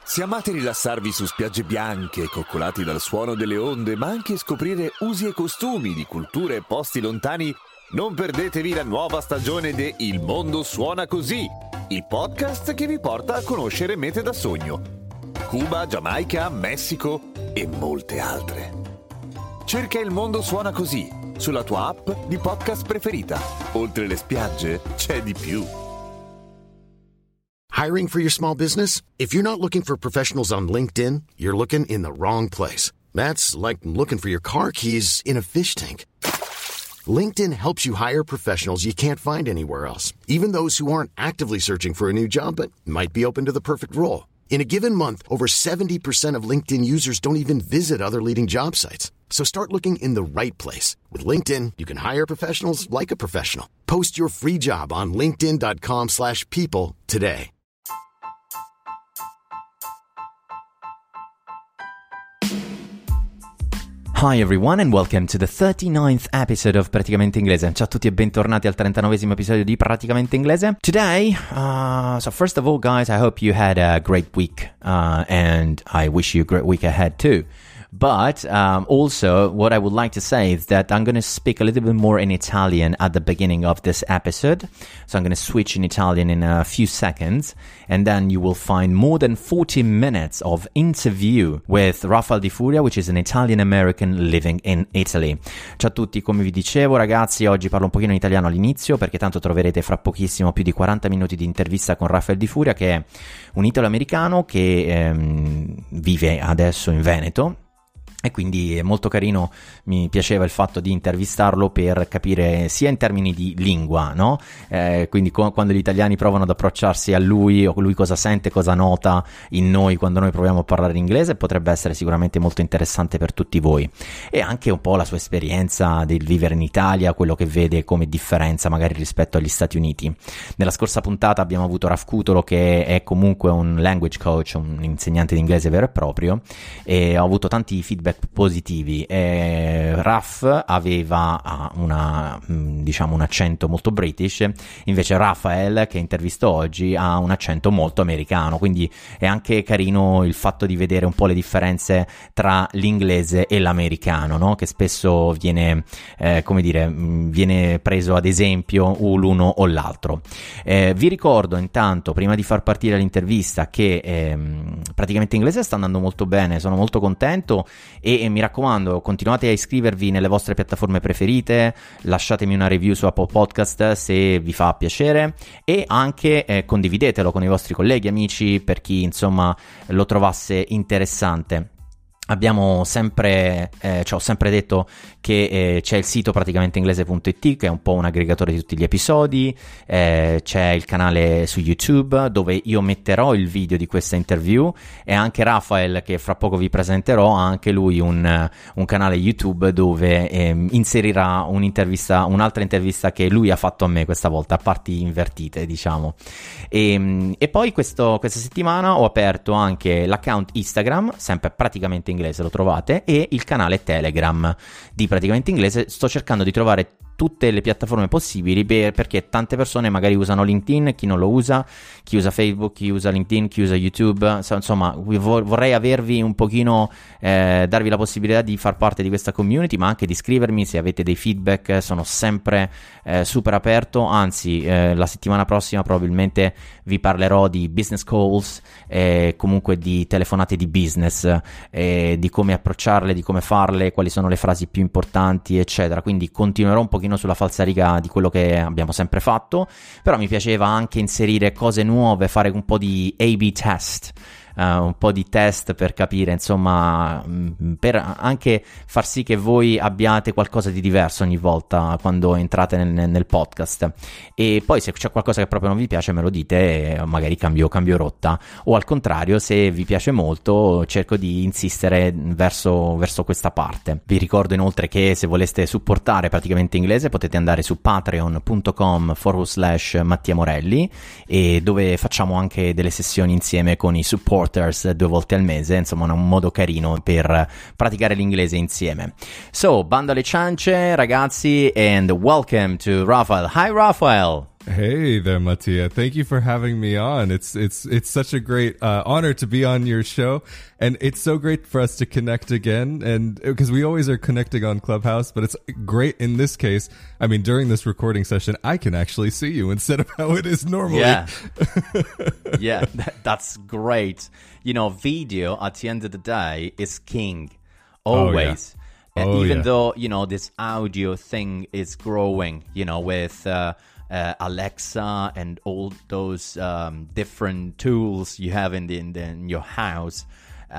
Se amate rilassarvi su spiagge bianche, coccolati dal suono delle onde, ma anche scoprire usi e costumi di culture e posti lontani, non perdetevi la nuova stagione de Il Mondo Suona Così, il podcast che vi porta a conoscere mete da sogno. Cuba, Giamaica, Messico e molte altre. Cerca Il Mondo Suona Così sulla tua app di podcast preferita. Oltre le spiagge c'è di più. Hiring for your small business? If you're not looking for professionals on LinkedIn, you're looking in the wrong place. That's like looking for your car keys in a fish tank. LinkedIn helps you hire professionals you can't find anywhere else, even those who aren't actively searching for a new job but might be open to the perfect role. In a given month, over 70% of LinkedIn users don't even visit other leading job sites. So start looking in the right place. With LinkedIn, you can hire professionals like a professional. Post your free job on linkedin.com/people today. Hi everyone and welcome to the 39th episode of Praticamente Inglese. Ciao a tutti e bentornati al 39esimo episodio di Praticamente Inglese. Today, so first of all guys, I hope you had a great week and I wish you a great week ahead too. But also, what I would like to say is that I'm going to speak a little bit more in Italian at the beginning of this episode. So I'm going to switch in Italian in a few seconds. And then you will find more than 40 minutes of interview with Rafael Di Furia, which is an Italian-American living in Italy. Ciao a tutti, come vi dicevo ragazzi, oggi parlo un pochino in italiano all'inizio, perché tanto troverete fra pochissimo più di 40 minuti di intervista con Rafael Di Furia, che è un italo-americano che vive adesso in Veneto. E quindi è molto carino, mi piaceva il fatto di intervistarlo per capire sia in termini di lingua, no? Quindi quando gli italiani provano ad approcciarsi a lui, o lui cosa sente, cosa nota in noi quando noi proviamo a parlare inglese, potrebbe essere sicuramente molto interessante per tutti voi. E anche un po' la sua esperienza del vivere in Italia, quello che vede come differenza magari rispetto agli Stati Uniti. Nella scorsa puntata abbiamo avuto Raf Cutolo, che è comunque un language coach, un insegnante di inglese vero e proprio, e ho avuto tanti feedback positivi. Raf aveva un accento molto british, invece Rafael, che intervisto oggi, ha un accento molto americano, quindi è anche carino il fatto di vedere un po' le differenze tra l'inglese e l'americano, no? Che spesso viene preso ad esempio l'uno o l'altro. Vi ricordo intanto, prima di far partire l'intervista, che Praticamente Inglese sta andando molto bene, sono molto contento. E mi raccomando, continuate a iscrivervi nelle vostre piattaforme preferite, lasciatemi una review su Apple Podcast se vi fa piacere, e anche condividetelo con i vostri colleghi, amici, per chi insomma lo trovasse interessante. Abbiamo sempre, ho sempre detto che c'è il sito praticamenteinglese.it, che è un po' un aggregatore di tutti gli episodi, c'è il canale su YouTube dove io metterò il video di questa interview, e anche Rafael, che fra poco vi presenterò, ha anche lui un canale YouTube dove inserirà un'altra intervista che lui ha fatto a me, questa volta a parti invertite, diciamo. E poi questa settimana ho aperto anche l'account Instagram, sempre Praticamente Inglese, lo trovate, e il canale Telegram di Praticamente Inglese. Sto cercando di trovare tutte le piattaforme possibili perché tante persone magari usano LinkedIn, chi non lo usa, chi usa Facebook, chi usa LinkedIn, chi usa YouTube. Insomma, vorrei avervi un pochino, darvi la possibilità di far parte di questa community, ma anche di scrivermi se avete dei feedback. Sono sempre super aperto, anzi la settimana prossima probabilmente vi parlerò di business calls, comunque di telefonate di business, di come approcciarle, di come farle, quali sono le frasi più importanti, eccetera. Quindi continuerò un pochino sulla falsariga di quello che abbiamo sempre fatto, però mi piaceva anche inserire cose nuove, fare un po' di A/B test, un po' di test per capire, insomma, per anche far sì che voi abbiate qualcosa di diverso ogni volta quando entrate nel podcast. E poi se c'è qualcosa che proprio non vi piace me lo dite, e magari cambio rotta, o al contrario, se vi piace molto cerco di insistere verso questa parte. Vi ricordo inoltre che se voleste supportare Praticamente Inglese potete andare su patreon.com/Mattia Morelli, e dove facciamo anche delle sessioni insieme con i supporters 2 volte al mese, insomma un modo carino per praticare l'inglese insieme. So, bando alle ciance ragazzi, and welcome to Rafael. Hi Rafael. Hey there, Mattia. Thank you for having me on. It's such a great honor to be on your show, and it's so great for us to connect again. And because we always are connecting on Clubhouse, but it's great in this case. I mean, during this recording session, I can actually see you instead of how it is normally. Yeah, yeah, that's great. You know, video at the end of the day is king, always. Oh, yeah. Even though, you know, this audio thing is growing, you know, with Alexa and all those different tools you have in your house.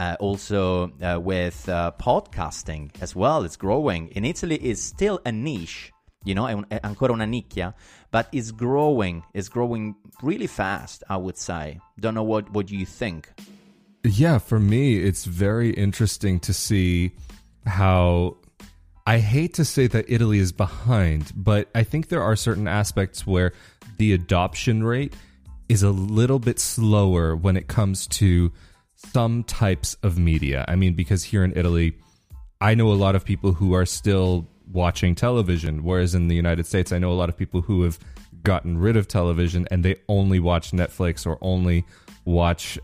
Also with podcasting as well, it's growing. In Italy, it's still a niche, you know, è ancora una nicchia, but it's growing really fast, I would say. Don't know what you think. Yeah, for me, it's very interesting to see how, I hate to say that Italy is behind, but I think there are certain aspects where the adoption rate is a little bit slower when it comes to some types of media. I mean, because here in Italy, I know a lot of people who are still watching television, whereas in the United States, I know a lot of people who have gotten rid of television and they only watch Netflix or only watch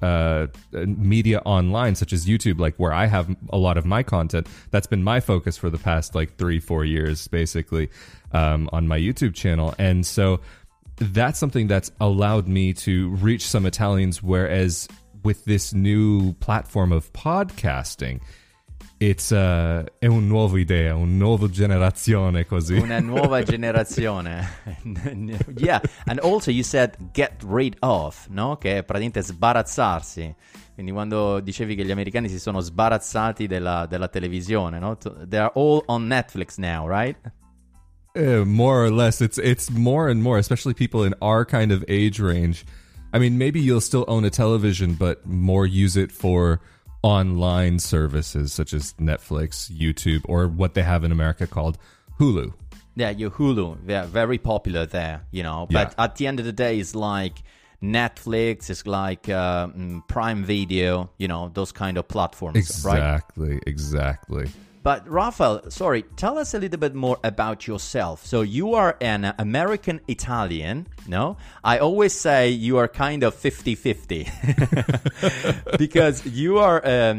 media online, such as YouTube, like where I have a lot of my content. That's been my focus for the past like 3-4 years, basically, on my YouTube channel. And so that's something that's allowed me to reach some Italians, whereas with this new platform of podcasting, it's è un nuovo idea, un nuovo generazione così. Una nuova generazione. Yeah, and also you said get rid of, no? Che è praticamente sbarazzarsi. Quindi quando dicevi che gli americani si sono sbarazzati della televisione, no? They are all on Netflix now, right? More or less. It's more and more, especially people in our kind of age range. I mean, maybe you'll still own a television, but more use it for online services such as Netflix, YouTube, or what they have in America called Hulu. Yeah, your Hulu, they're very popular there, you know. Yeah. But at the end of the day, it's like Netflix, it's like Prime Video, you know, those kind of platforms, right? Exactly. But Rafael, sorry, tell us a little bit more about yourself. So you are an American Italian, no? I always say you are kind of 50-50 because you are,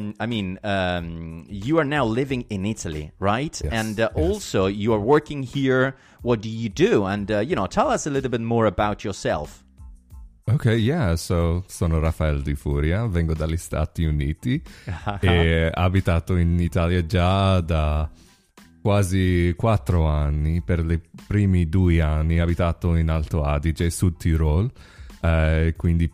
you are now living in Italy, right? Yes, and yes. Also you are working here. What do you do? And, tell us a little bit more about yourself. Ok, yeah, so sono Rafael Di Furia, vengo dagli Stati Uniti e abitato in Italia già da quasi 4 anni. Per i primi 2 anni abitato in Alto Adige, Sud Tirol, quindi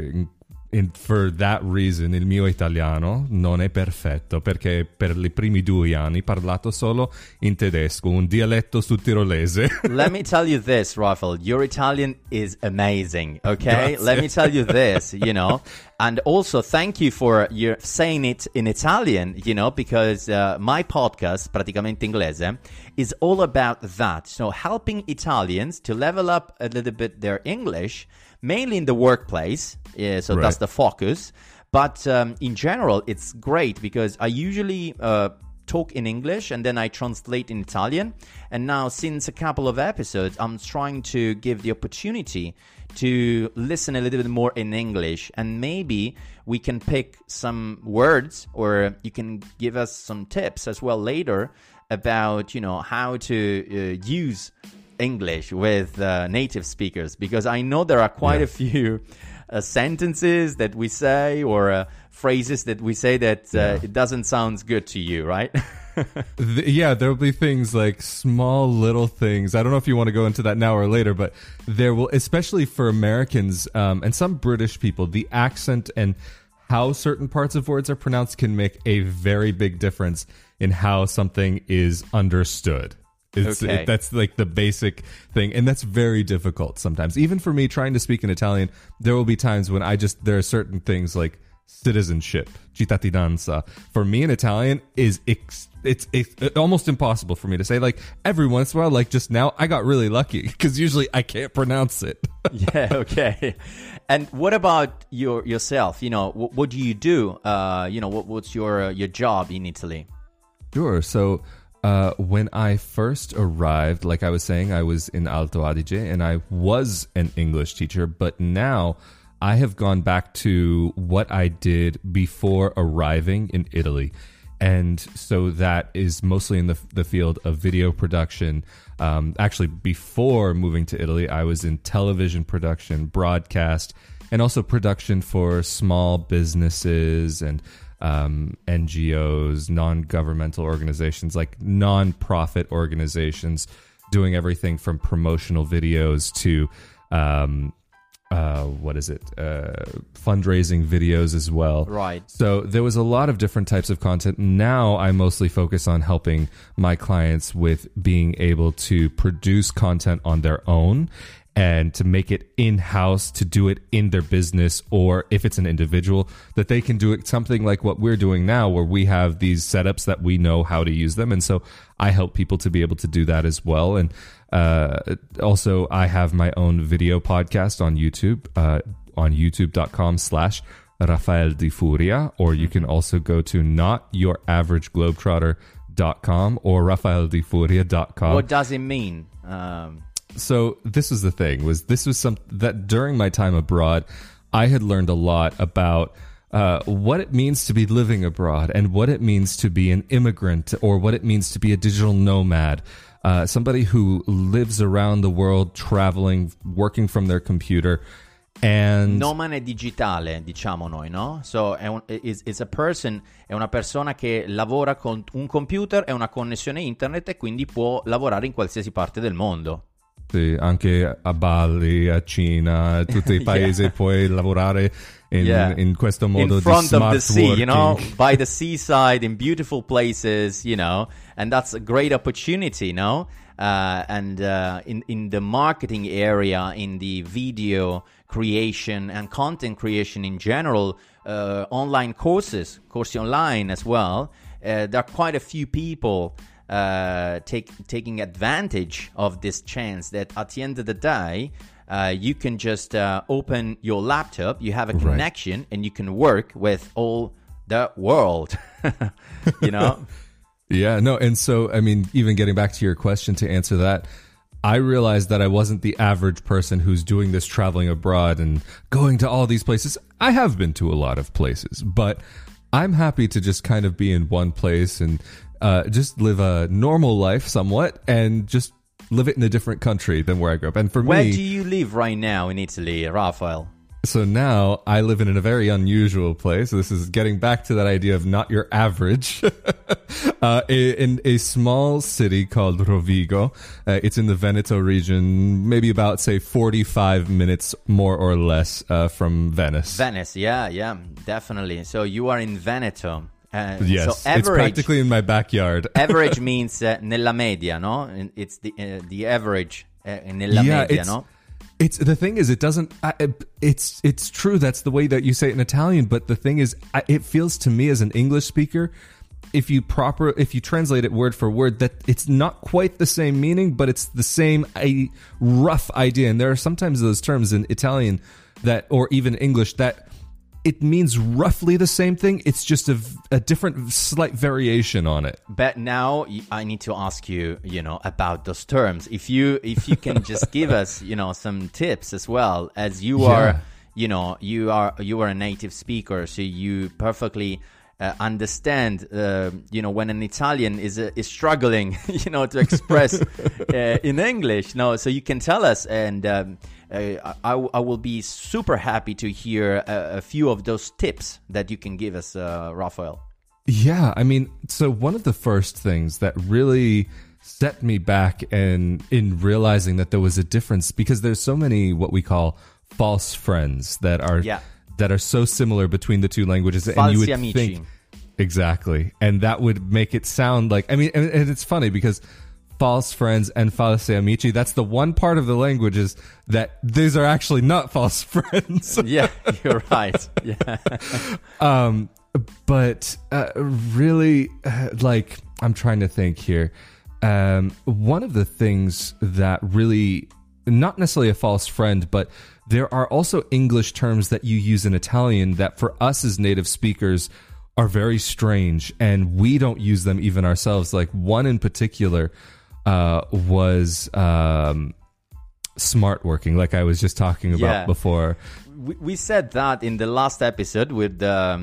for that reason il mio italiano non è perfetto, perché per i primi 2 anni parlato solo in tedesco, un dialetto sudtirolese. Let me tell you this, Rafael, your Italian is amazing, okay? Grazie. Let me tell you this, you know, and also thank you for your saying it in Italian, you know, because my podcast, Praticamente Inglese, is all about that. So helping Italians to level up a little bit their English, mainly in the workplace, so Right. that's the focus. But in general, it's great because I usually talk in English and then I translate in Italian. And now, since a couple of episodes, I'm trying to give the opportunity to listen a little bit more in English. And maybe we can pick some words, or you can give us some tips as well later about, you know, how to use English with native speakers, because I know there are quite a few sentences that we say or phrases that we say that it doesn't sound good to you, right? Yeah, there'll be things like small little things. I don't know if you want to go into that now or later, but there will, especially for Americans and some British people, the accent and how certain parts of words are pronounced can make a very big difference in how something is understood. That's like the basic thing, and that's very difficult sometimes. Even for me trying to speak in Italian, there will be times when there are certain things like citizenship, cittadinanza. For me in Italian, it's almost impossible for me to say. Like every once in a while, like just now, I got really lucky because usually I can't pronounce it. Yeah, okay. And what about yourself? You know, what do you do? What's your job in Italy? Sure. So when I first arrived, like I was saying, I was in Alto Adige and I was an English teacher, but now I have gone back to what I did before arriving in Italy. And so that is mostly in the field of video production. Actually, before moving to Italy, I was in television production, broadcast, and also production for small businesses and NGOs, non-governmental organizations, like non-profit organizations, doing everything from promotional videos to fundraising videos as well. Right. So there was a lot of different types of content. Now I mostly focus on helping my clients with being able to produce content on their own and to make it in-house, to do it in their business, or if it's an individual, that they can do it something like what we're doing now, where we have these setups that we know how to use them. And so I help people to be able to do that as well. And also I have my own video podcast on YouTube, on youtube.com/Rafael Di Furia, or you can also go to notyouraverageglobetrotter.com or rafaeldifuria.com. What does it mean? So this was the thing, this was something that during my time abroad, I had learned a lot about what it means to be living abroad and what it means to be an immigrant, or what it means to be a digital nomad, somebody who lives around the world, traveling, working from their computer. And Nomade digitale, diciamo noi, no? So it's a person, è una persona che lavora con un computer e una connessione internet e quindi può lavorare in qualsiasi parte del mondo. Sì, anche a Bali, a Cina, tutti i paesi puoi lavorare in questo modo in front di smart of the sea, working. you know, by the seaside, in beautiful places, you know, and that's a great opportunity, you know. And in the marketing area, in the video creation and content creation in general, online courses online as well. There are quite a few people taking advantage of this chance that at the end of the day, you can just open your laptop, you have a connection, and you can work with all the world, you know? Yeah, no, and so, I mean, even getting back to your question to answer that, I realized that I wasn't the average person who's doing this traveling abroad and going to all these places. I have been to a lot of places, but I'm happy to just kind of be in one place and just live a normal life somewhat and just live it in a different country than where I grew up. And for Where me... do you live right now in Italy, Rafael? So now I live in a very unusual place. This is getting back to that idea of not your average. In a small city called Rovigo. It's in the Veneto region, maybe about, say, 45 minutes more or less from Venice. Venice, yeah, definitely. So you are in Veneto. Yes, so average, it's practically in my backyard. Average means nella media, no? It's the average nella media, no? It's the thing is, it doesn't. It's true. That's the way that you say it in Italian. But the thing is, it feels to me as an English speaker, if you translate it word for word, that it's not quite the same meaning, but it's the same rough idea. And there are sometimes those terms in Italian that, or even English, that it means roughly the same thing. It's just a different slight variation on it. But now I need to ask you, about those terms. If you can just give us, some tips as well, as you are, you are a native speaker, so you perfectly understand, when an Italian is struggling, to express in English. No, so you can tell us, and I will be super happy to hear a few of those tips that you can give us, Rafael. Yeah, I mean, so one of the first things that really set me back in realizing that there was a difference, because there's so many what we call false friends that are so similar between the two languages. Falsi and you would amici. think exactly, and that would make it sound like, I mean, and it's funny because false friends and falsi amici, that's the one part of the language is that these are actually not false friends. Yeah, you're right. Yeah. But really, I'm trying to think here. One of the things that really, not necessarily a false friend, but there are also English terms that you use in Italian that for us as native speakers are very strange, and we don't use them even ourselves. Like one in particular was smart working, like I was just talking about before. We said that in the last episode with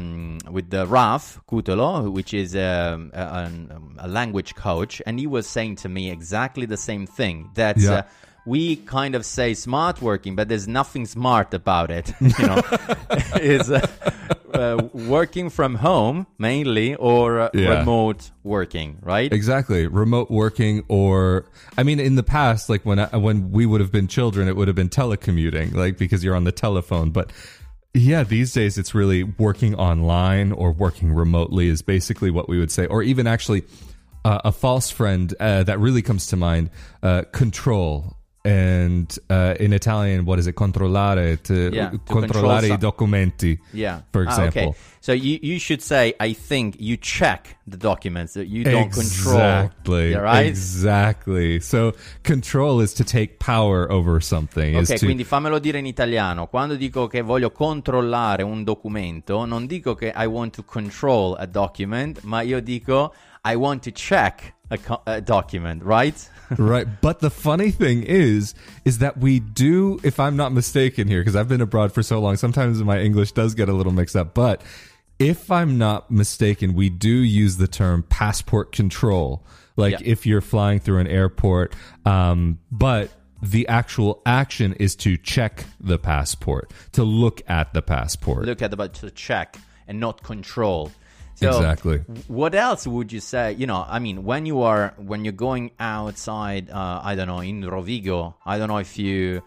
Raf Cutolo, which is a language coach, and he was saying to me exactly the same thing, that we kind of say smart working, but there's nothing smart about it. You know, is working from home mainly, or remote working, right? Exactly, remote working, or I mean, in the past, like when we would have been children, it would have been telecommuting, like because you're on the telephone. But yeah, these days it's really working online or working remotely is basically what we would say, or even actually a false friend that really comes to mind, control. And in Italian, what is it? Controllare, controllare I documenti, for example. Okay. So you should say, I think you check the documents, that you don't control. Right? Exactly. So control is to take power over something. Ok, quindi fammelo dire in italiano. Quando dico che voglio controllare un documento, non dico che I want to control a document, ma io dico I want to check a document, right? Right. But the funny thing is that we do, if I'm not mistaken here, because I've been abroad for so long, sometimes my English does get a little mixed up, but if I'm not mistaken, we do use the term passport control, like if you're flying through an airport, but the actual action is to check the passport, to look at the passport. To check and not control. So exactly. What else would you say? You know, I mean, when you're going outside, I don't know, in Rovigo, I don't know if you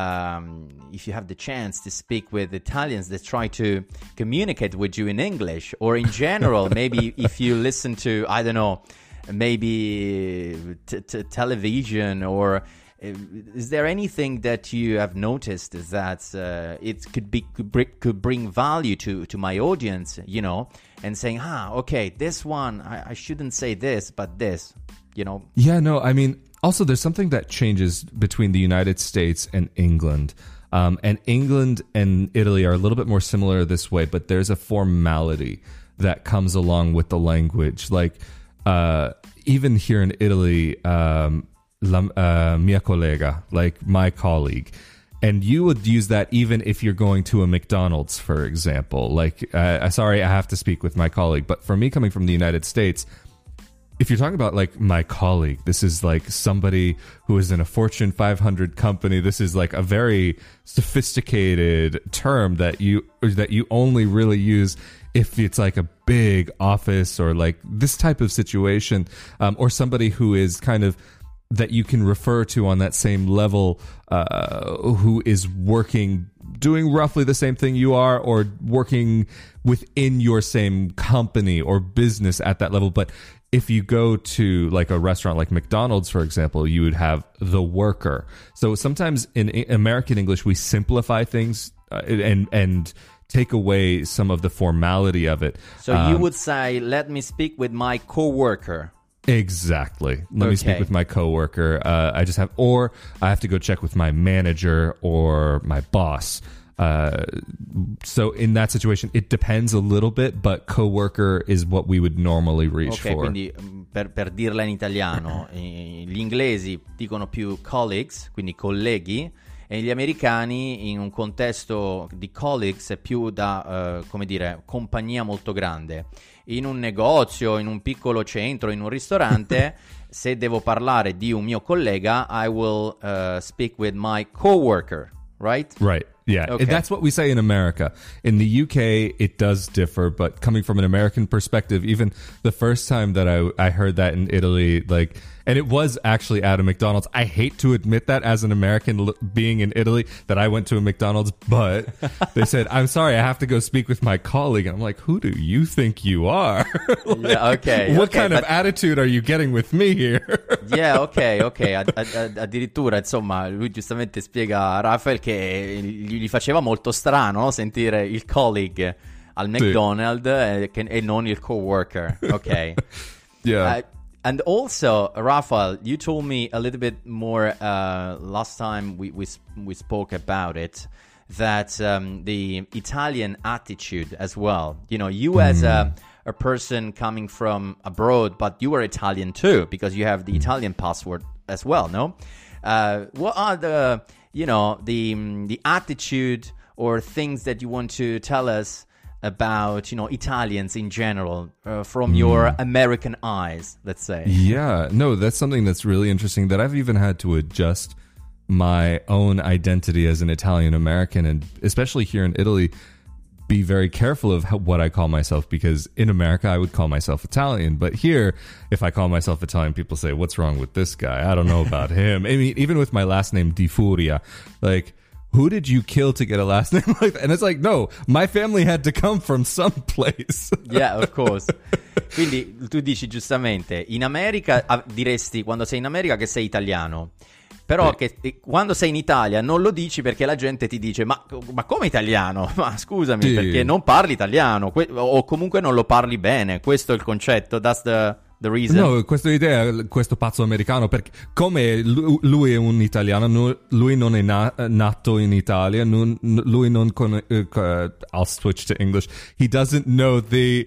have the chance to speak with Italians that try to communicate with you in English, or in general, maybe if you listen to, I don't know, maybe television, or is there anything that you have noticed that it could bring value to my audience, you know, and saying, okay, this one, I shouldn't say this, but this, you know? Yeah, no, I mean, also there's something that changes between the United States and England. And England and Italy are a little bit more similar this way, but there's a formality that comes along with the language. Like, even here in Italy, mia collega, like my colleague. And you would use that even if you're going to a McDonald's, for example. Like, sorry, I have to speak with my colleague. But for me, coming from the United States, if you're talking about like my colleague, this is like somebody who is in a Fortune 500 company. This is like a very sophisticated term that you only really use if it's like a big office or like this type of situation, or somebody who is kind of that you can refer to on that same level, who is working, doing roughly the same thing you are, or working within your same company or business at that level. But if you go to like a restaurant like McDonald's, for example, you would have the worker. So sometimes in American English, we simplify things and take away some of the formality of it. So you would say, let me speak with my coworker. Exactly. Let me speak with my coworker. I have to go check with my manager or my boss. So in that situation, it depends a little bit, but coworker is what we would normally reach for. Quindi per dirla in italiano, gli inglesi dicono più colleagues, quindi colleghi, e gli americani in un contesto di colleagues è più da, come dire, compagnia molto grande. In un negozio, in un piccolo centro, in un ristorante, se devo parlare di un mio collega, I will speak with my coworker, right? Right. Yeah, okay. That's what we say in America. In the UK, it does differ, but coming from an American perspective, even the first time that I heard that in Italy, like, and it was actually at a McDonald's. I hate to admit that as an American being in Italy that I went to a McDonald's, but they said, I'm sorry, I have to go speak with my colleague. And I'm like, who do you think you are? Like, yeah, okay. What kind of attitude are you getting with me here? Yeah, ok. Addirittura, insomma, lui giustamente spiega a Rafael che gli faceva molto strano, no? Sentire il colleague al McDonald's e non il coworker. Ok. Yeah. And also, Rafael, you told me a little bit more last time we spoke about it. that the Italian attitude as well. You know, you as a person coming from abroad, but you are Italian too, because you have the Italian passport as well, no? What are the, you know, the attitude or things that you want to tell us about, you know, Italians in general, from your American eyes, let's say? Yeah, no, that's something that's really interesting, that I've even had to adjust my own identity as an Italian American, and especially here in Italy, be very careful of what I call myself, because in America I would call myself Italian, but here if I call myself Italian, people say, what's wrong with this guy? I don't know about him. I mean, even with my last name Di Furia, like, who did you kill to get a last name like that? And it's like, no, my family had to come from someplace. Yeah, of course. Quindi tu dici giustamente, in America diresti quando sei in America che sei italiano. Però che quando sei in Italia non lo dici, perché la gente ti dice ma come italiano? Ma scusami, perché non parli italiano o comunque non lo parli bene. Questo è il concetto. That's the reason. No, questa idea, questo pazzo americano, perché come lui è un italiano, lui non è nato in Italia, lui non I'll switch to English. He doesn't know the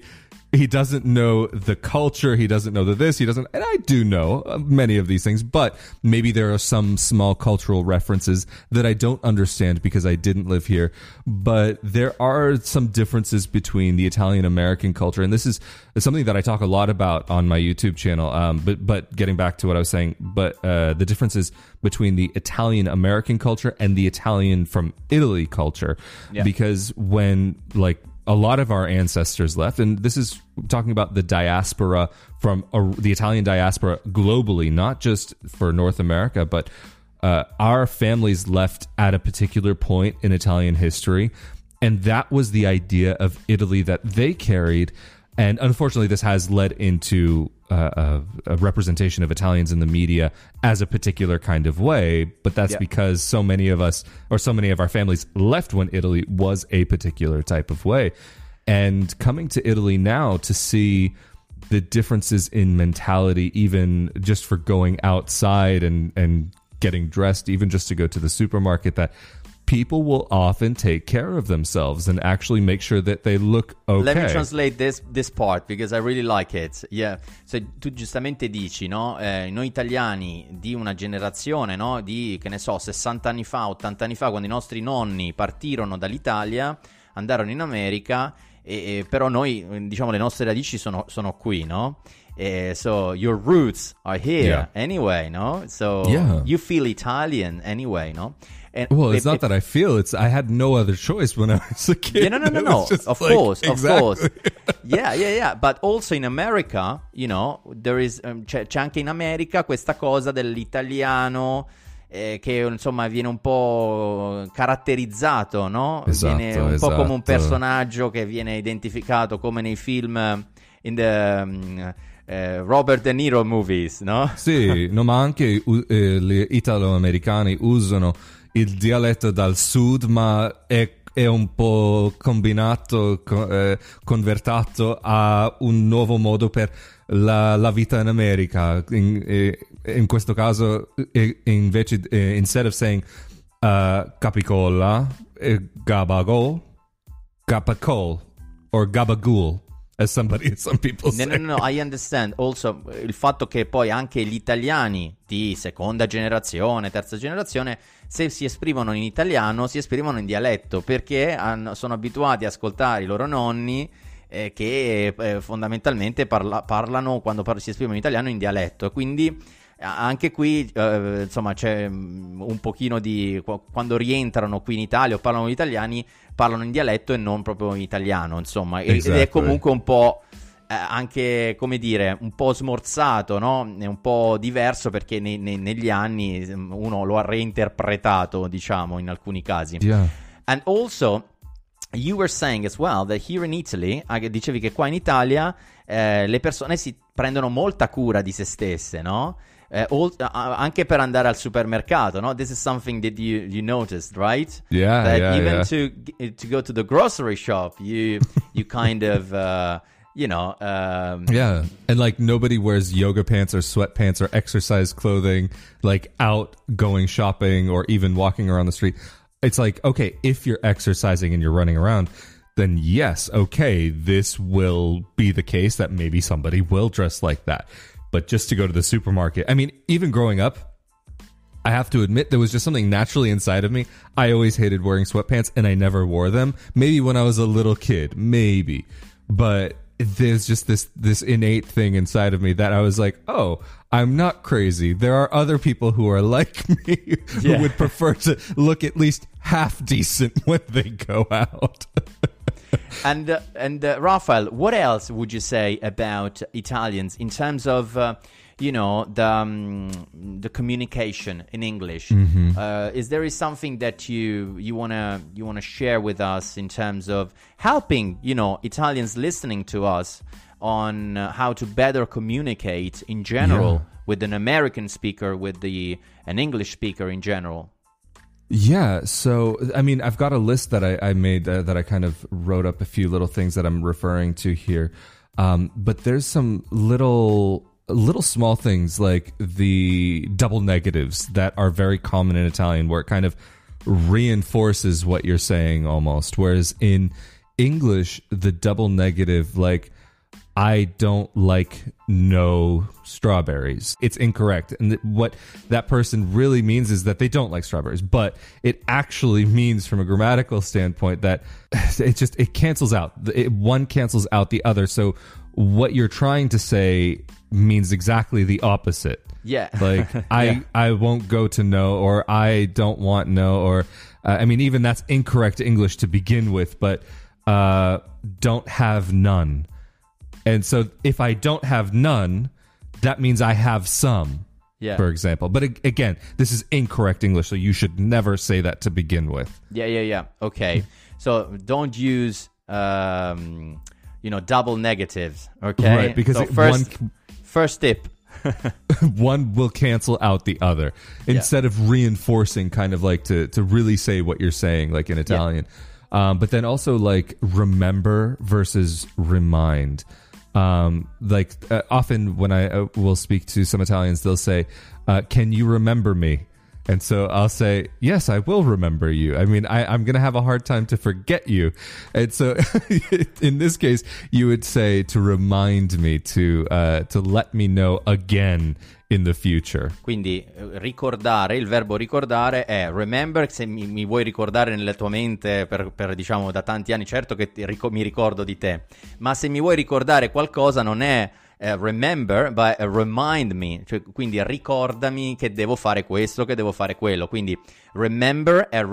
culture, he doesn't know and I do know many of these things, but maybe there are some small cultural references that I don't understand because I didn't live here. But there are some differences between the Italian American culture, and this is something that I talk a lot about on my YouTube channel. But getting back to what I was saying, the differences between the Italian American culture and the Italian from Italy culture, because when, like, a lot of our ancestors left, and this is talking about the diaspora from the Italian diaspora globally, not just for North America, but our families left at a particular point in Italian history, and that was the idea of Italy that they carried. And unfortunately, this has led into a representation of Italians in the media as a particular kind of way, but that's because so many of us, or so many of our families, left when Italy was a particular type of way. And coming to Italy now to see the differences in mentality, even just for going outside and getting dressed, even just to go to the supermarket, that people will often take care of themselves and actually make sure that they look okay. Let me translate this part because I really like it. Yeah. So, tu giustamente dici, no? Noi italiani di una generazione, no? Di, che ne so, 60 anni fa, 80 anni fa, quando i nostri nonni partirono dall'Italia, andarono in America, però noi, diciamo, le nostre radici sono qui, no? So your roots are here anyway, no? So you feel Italian anyway, no? And well, it's not that I feel, it's I had no other choice when I was a kid. Yeah, no. Of course. Yeah. But also in America, you know, there is c'è anche in America questa cosa dell'italiano che insomma viene un po' caratterizzato, no? Viene un po' come un personaggio che viene identificato come nei film in the Robert De Niro movies, no? Sì, no, ma anche gli italo-americani usano il dialetto dal sud, ma è un po' combinato, convertato a un nuovo modo per la vita in America. In questo caso, invece, instead of saying capicola, gabagol, gabacol, or gabagool, as some people say. No, I understand. Also, il fatto che poi anche gli italiani di seconda generazione, terza generazione, se si esprimono in italiano, si esprimono in dialetto, perché sono abituati a ascoltare i loro nonni che fondamentalmente parlano, quando si esprimono in italiano, in dialetto. E quindi anche qui, insomma, c'è un pochino di... Quando rientrano qui in Italia o parlano gli italiani, parlano in dialetto e non proprio in italiano, insomma. Ed è comunque un po'... anche, come dire, un po' smorzato, no? È un po' diverso perché negli anni uno lo ha reinterpretato, diciamo, in alcuni casi. Yeah. And also, you were saying as well that here in Italy, dicevi che qua in Italia le persone si prendono molta cura di se stesse, no? Anche per andare al supermercato, no? This is something that you noticed, right? Yeah, that even to go to the grocery shop, you kind of... you know, yeah, and like nobody wears yoga pants or sweatpants or exercise clothing, like out going shopping or even walking around the street. it's like, okay, if you're exercising and you're running around, then yes, okay, this will be the case that maybe somebody will dress like that. But just to go to the supermarket, I mean, even growing up, I have to admit there was just something naturally inside of me. I always hated wearing sweatpants, and I never wore them. Maybe when I was a little kid, maybe. But there's just this innate thing inside of me that I was like, oh, I'm not crazy. There are other people who are like me who would prefer to look at least half decent when they go out. And Raphael, what else would you say about Italians in terms of the communication in English? Mm-hmm. Is there something that you wanna share with us in terms of helping Italians listening to us on how to better communicate in general with an American speaker, with an English speaker in general? Yeah, so, I mean, I've got a list that I made that I kind of wrote up a few little things that I'm referring to here. But there's some little small things like the double negatives that are very common in Italian, where it kind of reinforces what you're saying almost. Whereas in English, the double negative, like, I don't like no strawberries, it's incorrect. And what that person really means is that they don't like strawberries. But it actually means, from a grammatical standpoint, that it cancels out. One cancels out the other. So what you're trying to say means exactly the opposite. Yeah. Like, I won't go to no, or I don't want no, or I mean, even that's incorrect English to begin with, but don't have none. And so if I don't have none, that means I have some, for example. But again, this is incorrect English, so you should never say that to begin with. Yeah. Okay. So don't use, double negatives, okay? Right, because so first tip. One will cancel out the other. Instead of reinforcing, kind of like to really say what you're saying, like in Italian. But then also, like, remember versus remind. Often when I will speak to some Italians, they'll say, can you remember me? And so I'll say, yes, I will remember you. I mean, I'm going to have a hard time to forget you. And so in this case, you would say to remind me, to let me know again in the future. Quindi ricordare, il verbo ricordare è remember, se mi vuoi ricordare nella tua mente per diciamo da tanti anni, certo che mi ricordo di te, ma se mi vuoi ricordare qualcosa non è remember, but remind me, cioè, quindi ricordami che devo fare questo, che devo fare quello, quindi remember e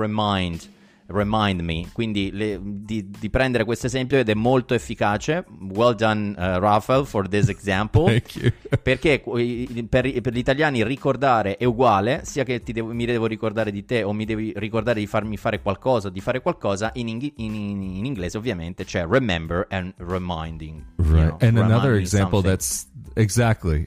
remind me, quindi di prendere questo esempio, ed è molto efficace. Well done, Raphael, for this example. Thank you. Perché per gli italiani ricordare è uguale, sia che mi devo ricordare di te o mi devi ricordare di farmi fare qualcosa, di fare qualcosa. In inglese ovviamente c'è remember and reminding. Right. And another example that's exactly.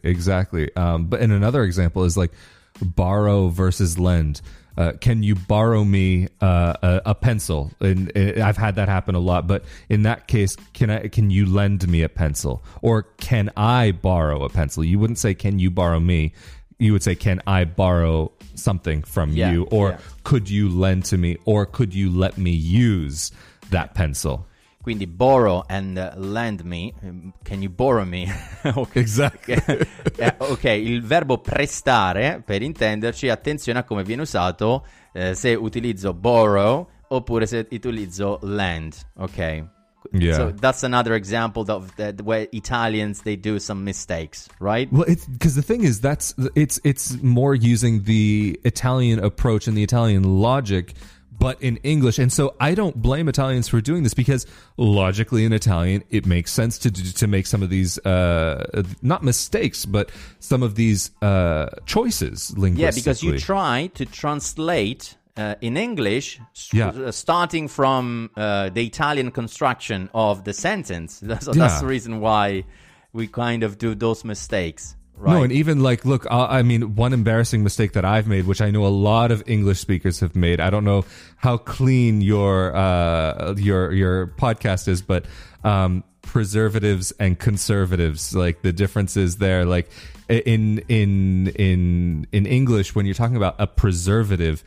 But another example is like borrow versus lend. Can you borrow me a pencil? And I've had that happen a lot. But in that case, can you lend me a pencil? Or can I borrow a pencil? You wouldn't say, can you borrow me? You would say, can I borrow something from you? Or could you lend to me? Or could you let me use that pencil? Quindi borrow and lend me. Can you borrow me? Okay. Exactly. Ok, il verbo prestare, per intenderci, attenzione a come viene usato, se utilizzo borrow oppure se utilizzo lend. Ok. Yeah. So that's another example of where Italians, they do some mistakes, right? Well, because the thing is, it's more using the Italian approach and the Italian logic, but in English. And so I don't blame Italians for doing this, because logically in Italian, it makes sense to make some of these, not mistakes, but some of these choices linguistically. Yeah, because you try to translate in English, starting from the Italian construction of the sentence. So that's the reason why we kind of do those mistakes. Right. No, and even like, look, I mean, one embarrassing mistake that I've made, which I know a lot of English speakers have made. I don't know how clean your podcast is, but preservatives and conservatives, like the differences there. Like in English, when you're talking about a preservative,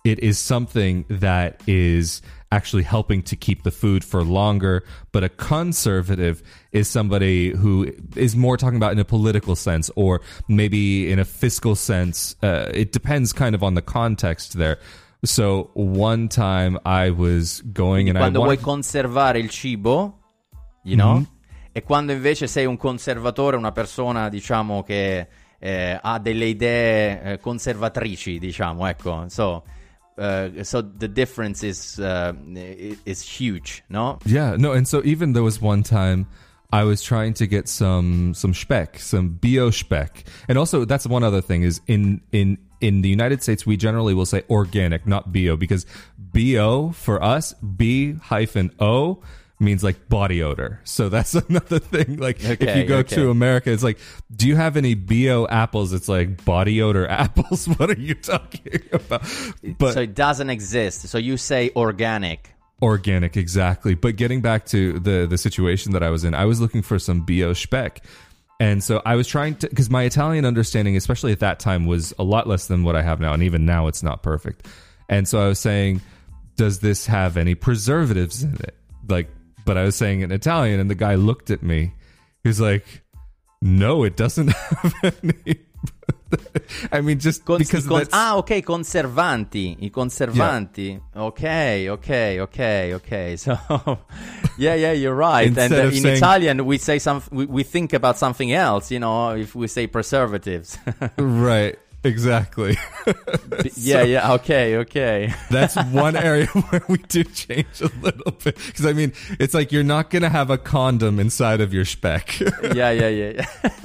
it is something that is actually helping to keep the food for longer. But a conservative is somebody who is more talking about in a political sense or maybe in a fiscal sense. It depends kind of on the context there. So one time I was going and quando vuoi conservare il cibo, you know? Mm-hmm. E quando invece sei un conservatore, una persona, diciamo, che ha delle idee conservatrici, diciamo, ecco. So the difference is huge, no? Yeah, no, and so even there was one time I was trying to get some Speck, some Bio Speck. And also that's one other thing is in the United States we generally will say organic, not bio, because bio for us, B-O means like body odor. So that's another thing. Like if you go to America, it's like, do you have any bio apples? It's like body odor apples. What are you talking about? But so it doesn't exist. So you say organic. Organic, exactly. But getting back to the situation that I was in, I was looking for some Bio Speck. And so I was trying to, because my Italian understanding, especially at that time, was a lot less than what I have now. And even now it's not perfect. And so I was saying, does this have any preservatives in it? Like, but I was saying in Italian, and the guy looked at me. He was like, no, it doesn't have any. I mean, just because that's... okay, conservanti. I conservanti. Yeah. Okay. So, yeah, you're right. And in saying, Italian, we say we think about something else, you know, if we say preservatives. Right. Exactly. Yeah, okay. That's one area where we do change a little bit. Because, I mean, it's like you're not going to have a condom inside of your Speck. Yeah.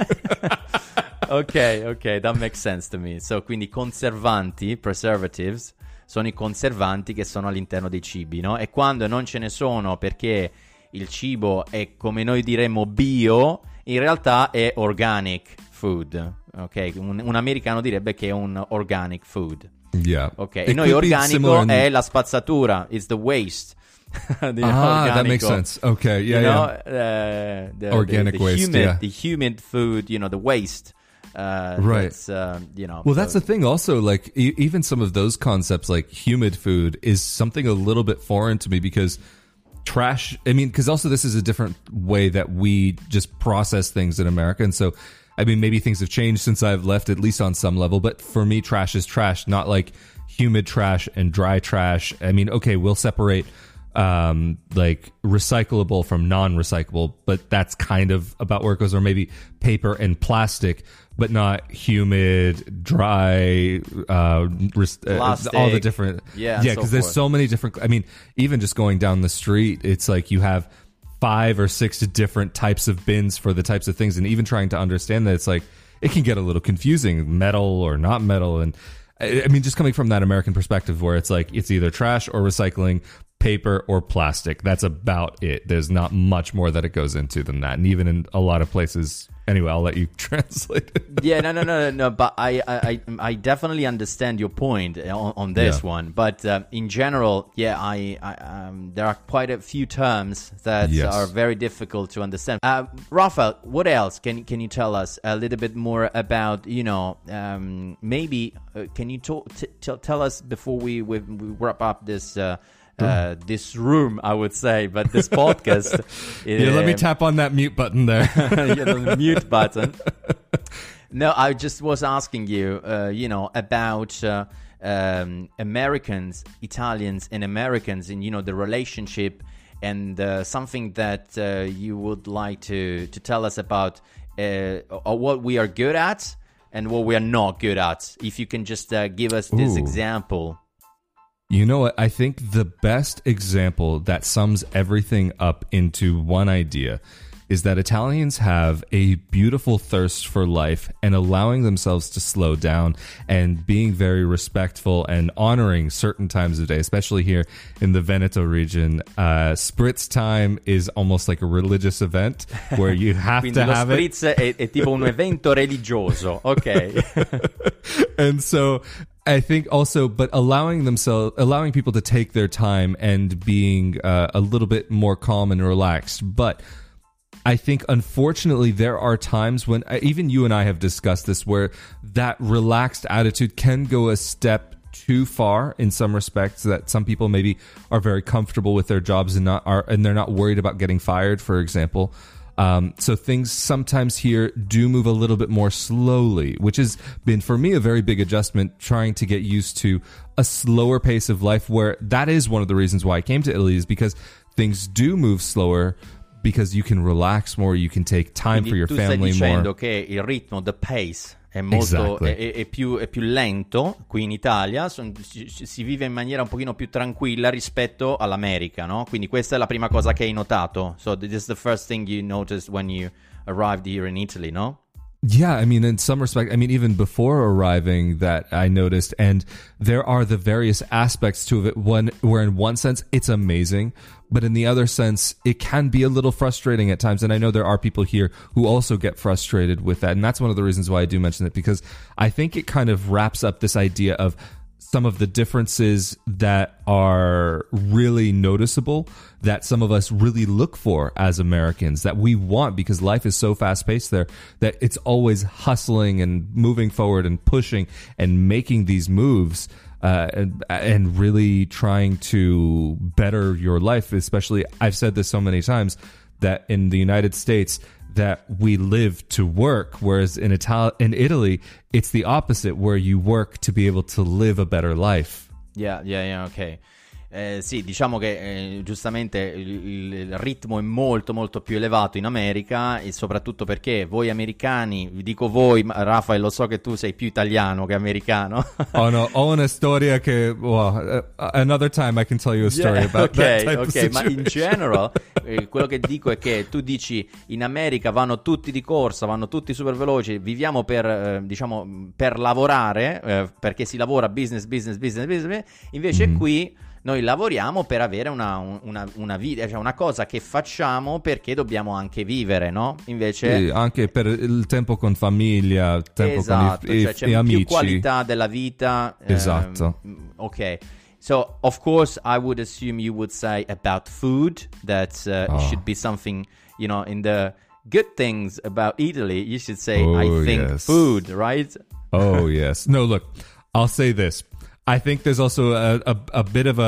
Ok, that makes sense to me. So, quindi conservanti, preservatives, sono i conservanti che sono all'interno dei cibi, no? E quando non ce ne sono perché il cibo è, come noi diremmo, bio, in realtà è organic food. Ok, un americano direbbe che è un organic food. Yeah. Ok, e noi organico è la spazzatura, it's the waste. That makes sense. Okay, yeah. The organic waste, the humid food, you know, the waste. Right. Well, that's the thing also, like even some of those concepts like humid food is something a little bit foreign to me because trash, I mean, because also this is a different way that we just process things in America. And so, I mean, maybe things have changed since I've left, at least on some level. But for me, trash is trash, not like humid trash and dry trash. I mean, okay, we'll separate like recyclable from non-recyclable, but that's kind of about where it goes. Or maybe paper and plastic, but not humid, dry, all the different. Yeah, because there's so many different. I mean, even just going down the street, it's like you have 5 or 6 different types of bins for the types of things, and even trying to understand that, it's like it can get a little confusing, metal or not metal. And I mean, just coming from that American perspective where it's like it's either trash or recycling, paper or plastic. That's about it. There's not much more that it goes into than that. And even in a lot of places, anyway, I'll let you translate it. Yeah, no. But I definitely understand your point on this one. But in general, there are quite a few terms that are very difficult to understand. Rafael, what else can you tell us a little bit more about? You know, maybe can you tell us before we wrap up this? This room, I would say, but this podcast. Let me tap on that mute button there. The mute button. No, I just was asking you, about Americans, Italians, and Americans, and the relationship, and something that you would like to tell us about what we are good at and what we are not good at. If you can just give us this example. You know what? I think the best example that sums everything up into one idea is that Italians have a beautiful thirst for life and allowing themselves to slow down and being very respectful and honoring certain times of day, especially here in the Veneto region. Spritz time is almost like a religious event where you have to have it. Spritz è tipo un evento religioso, okay. And so I think also, but allowing people to take their time and being a little bit more calm and relaxed. But I think, unfortunately, there are times when even you and I have discussed this, where that relaxed attitude can go a step too far in some respects, that some people maybe are very comfortable with their jobs and they're not worried about getting fired, for example. So things sometimes here do move a little bit more slowly, which has been for me a very big adjustment, trying to get used to a slower pace of life, where that is one of the reasons why I came to Italy, is because things do move slower, because you can relax more, you can take time Quindi for your family more. Tu stai dicendo che il ritmo, the pace, è molto è più lento qui in Italia, si vive in maniera un pochino più tranquilla rispetto all'America, no? Quindi questa è la prima cosa che hai notato. So this is the first thing you noticed when you arrived here in Italy, no? Yeah, I mean, in some respect, I mean, even before arriving, that I noticed, and there are the various aspects to it, where in one sense it's amazing, but in the other sense it can be a little frustrating at times. And I know there are people here who also get frustrated with that, and that's one of the reasons why I do mention it, because I think it kind of wraps up this idea of some of the differences that are really noticeable, that some of us really look for as Americans, that we want, because life is so fast-paced there, that it's always hustling and moving forward and pushing and making these moves, and really trying to better your life. Especially, I've said this so many times, that in the United States, that we live to work, whereas in Italy, it's the opposite, where you work to be able to live a better life. Yeah, okay. Sì, diciamo che giustamente il ritmo è molto molto più elevato in America, e soprattutto perché voi americani, vi dico voi, Rafael, lo so che tu sei più italiano che americano. Oh no, ho una storia che another time I can tell you a story about that type of situation. Ma in general quello che dico è che tu dici in America vanno tutti di corsa, vanno tutti super veloci, viviamo per diciamo per lavorare, perché si lavora business, invece qui noi lavoriamo per avere una vita, cioè una cosa che facciamo perché dobbiamo anche vivere, no? Invece sì, anche per il tempo con famiglia, tempo esatto, con cioè c'è amici. più qualità della vita. Esatto. Ok. So, of course, I would assume you would say about food, that should be something, you know, in the good things about Italy, you should say, I think, food, right? Oh, yes. No, look, I'll say this. I think there's also a bit of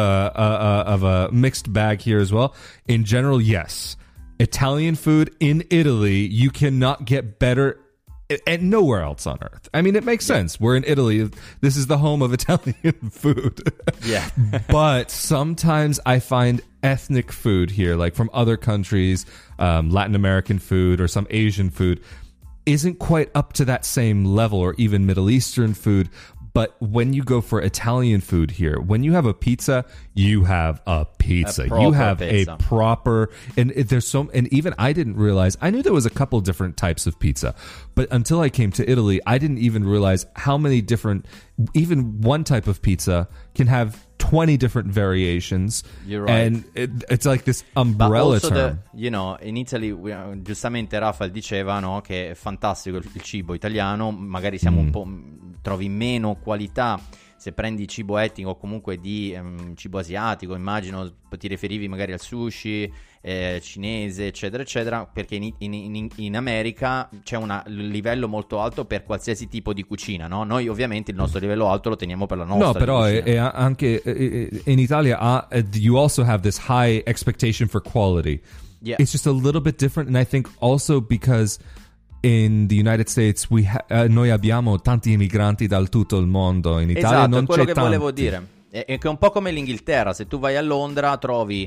a mixed bag here as well. In general, yes. Italian food in Italy, you cannot get better and nowhere else on earth. I mean, it makes sense. We're in Italy. This is the home of Italian food. Yeah. But sometimes I find ethnic food here, like from other countries, Latin American food or some Asian food, isn't quite up to that same level, or even Middle Eastern food. But when you go for Italian food here, when you have a pizza, you have a pizza. You have pizza. A proper, and there's and even I didn't realize, I knew there was a couple different types of pizza, but until I came to Italy, I didn't even realize how many different, even one type of pizza can have 20 different variations. You're right. And it's like this umbrella term. You know, in Italy, giustamente Rafael diceva, no, che è fantastico il cibo italiano, magari siamo un po', trovi meno qualità se prendi cibo etnico o comunque di cibo asiatico, immagino ti riferivi magari al sushi, cinese, eccetera, eccetera, perché in America c'è un livello molto alto per qualsiasi tipo di cucina, no? Noi ovviamente il nostro livello alto lo teniamo per la nostra No, però anche in Italia you also have this high expectation for quality. Yeah. It's just a little bit different, and I think also because in the United States noi abbiamo tanti immigranti da tutto il mondo. In Italia non c'è tanti. Esatto, quello che volevo dire è che è un po' come l'Inghilterra. Se tu vai a Londra trovi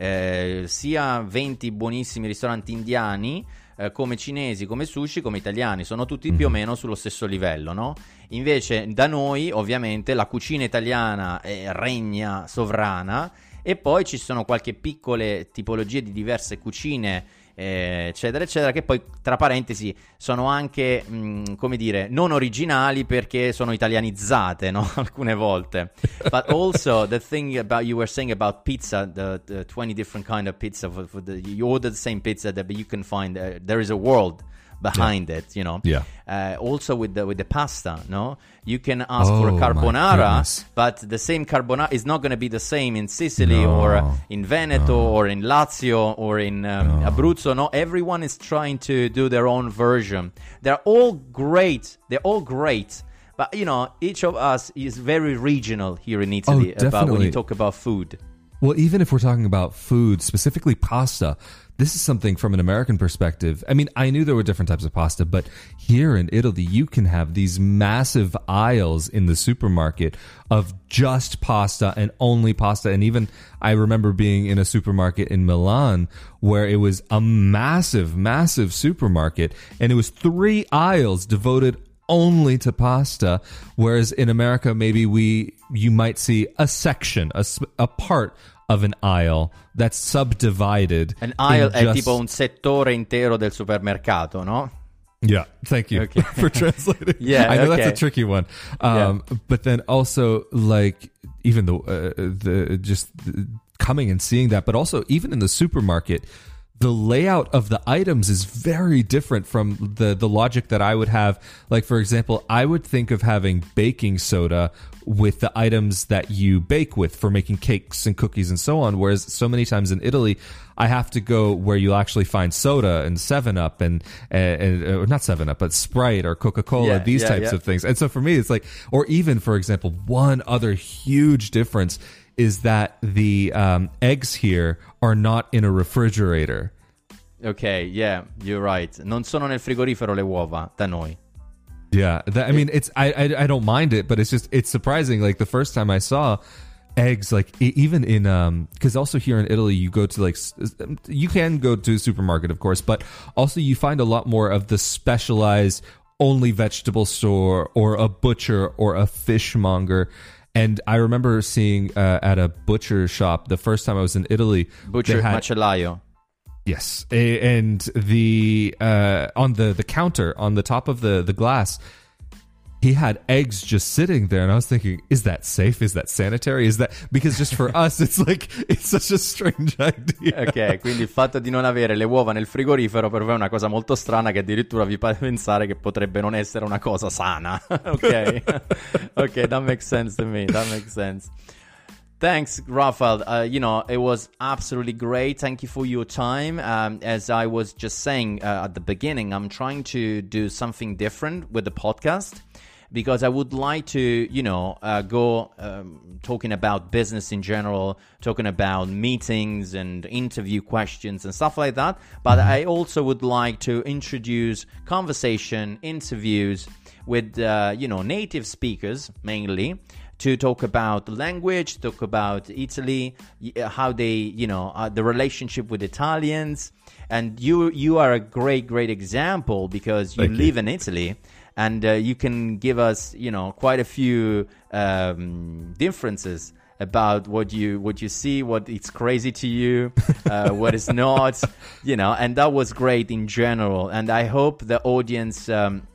sia 20 buonissimi ristoranti indiani, come cinesi, come sushi, come italiani, sono tutti più o meno sullo stesso livello, no? Invece da noi ovviamente la cucina italiana regna sovrana, e poi ci sono qualche piccole tipologie di diverse cucine, eccetera eccetera, che poi tra parentesi sono anche come dire non originali perché sono italianizzate, no? Alcune volte. But also the thing about, you were saying about pizza, the 20 different kind of pizza, you order the same pizza but you can find there is a world behind it, you know. Yeah. Also with the pasta, no? You can ask for a carbonara, but the same carbonara is not going to be the same in Sicily or in Veneto or in Lazio or in Abruzzo. No, everyone is trying to do their own version. They're all great. But, each of us is very regional here in Italy about when you talk about food. Well, even if we're talking about food, specifically pasta, this is something from an American perspective. I mean, I knew there were different types of pasta, but here in Italy, you can have these massive aisles in the supermarket of just pasta and only pasta. And even I remember being in a supermarket in Milan where it was a massive, massive supermarket, and it was 3 aisles devoted only to pasta, whereas in America maybe you might see a section, a part of an aisle that's subdivided. An aisle è tipo un settore intero del supermercato, no? Yeah, thank you for translating. Yeah, I know that's a tricky one. But then also, like, even the coming and seeing that, but also even in the supermarket, the layout of the items is very different from the logic that I would have. Like, for example, I would think of having baking soda with the items that you bake with for making cakes and cookies and so on. Whereas so many times in Italy, I have to go where you'll actually find soda and 7-Up and not 7-Up, but Sprite or Coca-Cola, these types of things. And so for me, it's like, or even, for example, one other huge difference is that the eggs here are not in a refrigerator. Okay, yeah, you're right. Non sono nel frigorifero le uova da noi. Yeah, I mean, it's I don't mind it, but it's surprising. Like the first time I saw eggs, like even in because also here in Italy, you go to like you can go to a supermarket, of course, but also you find a lot more of the specialized only vegetable store or a butcher or a fishmonger. And I remember seeing at a butcher shop the first time I was in Italy. Butcher macellaio. Yes, and the on the counter on the top of the glass, he had eggs just sitting there, and I was thinking, is that safe? Is that sanitary? Is that because just for us, it's like it's such a strange idea. Ok, quindi il fatto di non avere le uova nel frigorifero per voi è una cosa molto strana che addirittura vi fa pensare che potrebbe non essere una cosa sana. Ok, ok, that makes sense to me. That makes sense. Thanks, Rafael. It was absolutely great. Thank you for your time. As I was just saying at the beginning, I'm trying to do something different with the podcast because I would like to, go talking about business in general, talking about meetings and interview questions and stuff like that. But I also would like to introduce conversation, interviews with, native speakers mainly, to talk about the language, talk about Italy, how they, the relationship with Italians. And you are a great example because you live in Italy, and you can give us, quite a few differences about what you see, what is crazy to you, what is not, and that was great in general. And I hope the audience,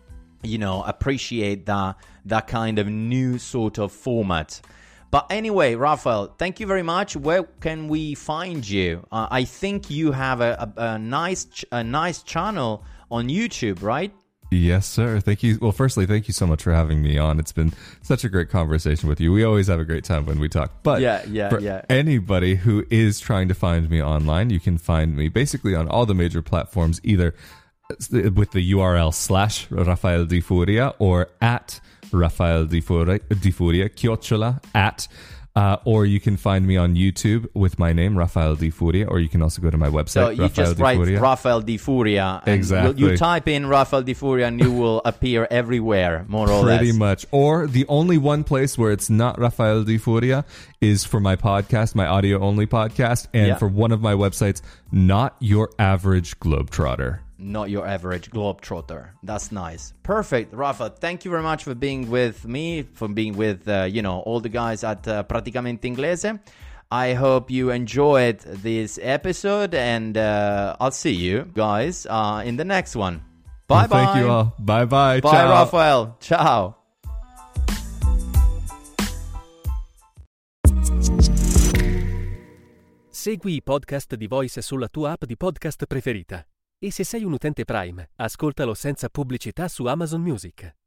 appreciate that kind of new sort of format. But anyway, Rafael, thank you very much. Where can we find you? I think you have a nice channel on YouTube, right? Yes, sir. Thank you. Well, firstly, thank you so much for having me on. It's been such a great conversation with you. We always have a great time when we talk. But for anybody who is trying to find me online, you can find me basically on all the major platforms, either with the URL /Rafael Di Furia or at Rafael Di Furia, @ at, or you can find me on YouTube with my name, Rafael Di Furia, or you can also go to my website. So you just write Rafael Di Furia. Exactly. You type in Rafael Di Furia and you will appear everywhere, more or less. Pretty much. Or the only one place where it's not Rafael Di Furia is for my podcast, my audio-only podcast, and for one of my websites, Not Your Average Globetrotter. Not Your Average Globetrotter. That's nice. Perfect. Rafa, thank you very much for being with me, for being with, all the guys at Praticamente Inglese. I hope you enjoyed this episode, and I'll see you guys in the next one. Bye-bye. Thank you all. Bye-bye. Bye, Ciao. Rafael. Ciao. Segui i podcast di Voice sulla tua app di podcast preferita. E se sei un utente Prime, ascoltalo senza pubblicità su Amazon Music.